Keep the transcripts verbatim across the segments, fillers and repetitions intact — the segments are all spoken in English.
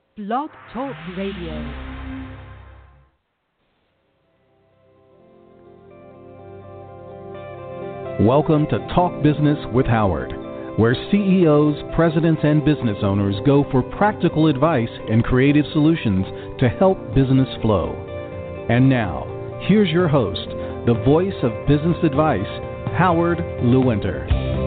Blog Talk Radio. Welcome to Talk Business with Howard, where C E Os, presidents, and business owners go for practical advice and creative solutions to help business flow. And now, here's your host, the voice of business advice, Howard Lewinter.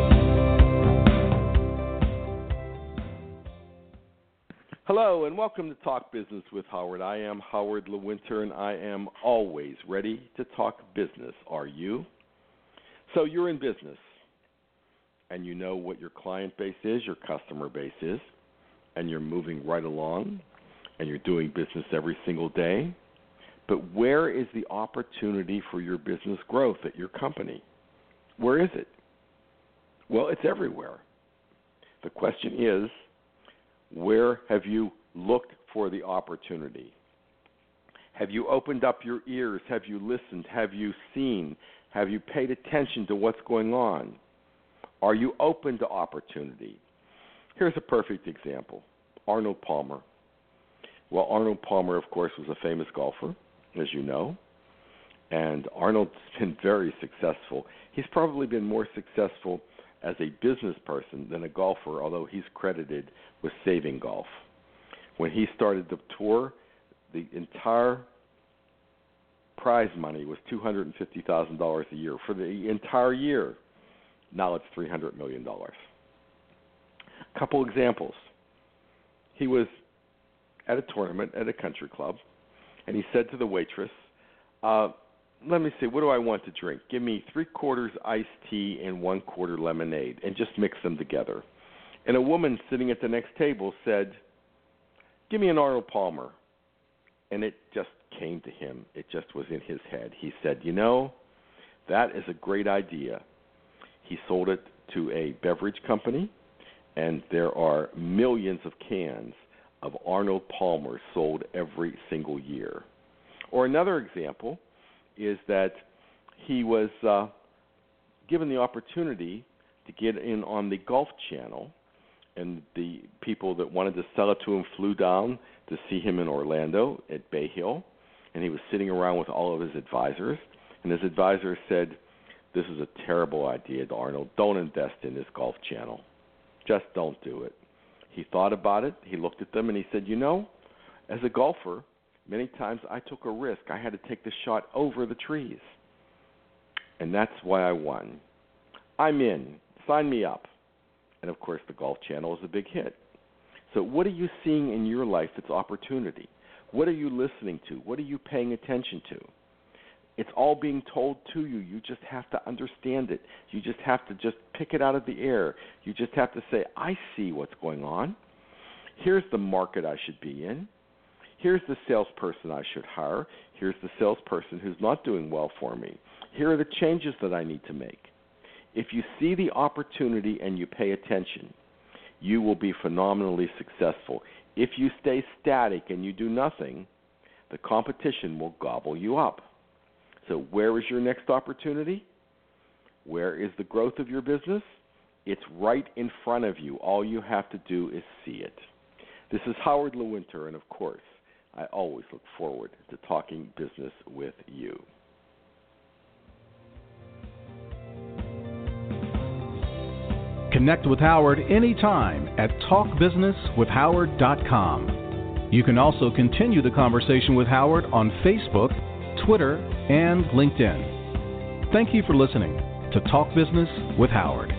Hello, and welcome to Talk Business with Howard. I am Howard Lewinter, and I am always ready to talk business. Are you? So you're in business, and you know what your client base is, your customer base is, and you're moving right along, and you're doing business every single day. But where is the opportunity for your business growth at your company? Where is it? Well, it's everywhere. The question is, where have you looked for the opportunity? Have you opened up your ears? Have you listened? Have you seen? Have you paid attention to what's going on? Are you open to opportunity? Here's a perfect example. Arnold Palmer. Well, Arnold Palmer, of course, was a famous golfer, as you know, and Arnold's been very successful. He's probably been more successful as a business person than a golfer, although he's credited with saving golf. When he started the tour, the entire prize money was two hundred fifty thousand dollars a year for the entire year. Now it's three hundred million dollars. A couple examples. He was at a tournament at a country club, and he said to the waitress, uh, let me see, what do I want to drink? Give me three quarters iced tea and one quarter lemonade, and just mix them together. And a woman sitting at the next table said, give me an Arnold Palmer. And it just came to him. It just was in his head. He said, you know, that is a great idea. He sold it to a beverage company, and there are millions of cans of Arnold Palmer sold every single year. Or another example is that he was uh, given the opportunity to get in on the Golf Channel, and the people that wanted to sell it to him flew down to see him in Orlando at Bay Hill, and he was sitting around with all of his advisors, and his advisor said, this is a terrible idea, Arnold. Don't invest in this Golf Channel. Just don't do it. He thought about it. He looked at them, and he said, you know, as a golfer, many times I took a risk. I had to take the shot over the trees, and that's why I won. I'm in. Sign me up. And, of course, the Golf Channel is a big hit. So what are you seeing in your life that's opportunity? What are you listening to? What are you paying attention to? It's all being told to you. You just have to understand it. You just have to just pick it out of the air. You just have to say, I see what's going on. Here's the market I should be in. Here's the salesperson I should hire. Here's the salesperson who's not doing well for me. Here are the changes that I need to make. If you see the opportunity and you pay attention, you will be phenomenally successful. If you stay static and you do nothing, the competition will gobble you up. So where is your next opportunity? Where is the growth of your business? It's right in front of you. All you have to do is see it. This is Howard Lewinter, and of course, I always look forward to talking business with you. Connect with Howard anytime at talk business with howard dot com. You can also continue the conversation with Howard on Facebook, Twitter, and LinkedIn. Thank you for listening to Talk Business with Howard.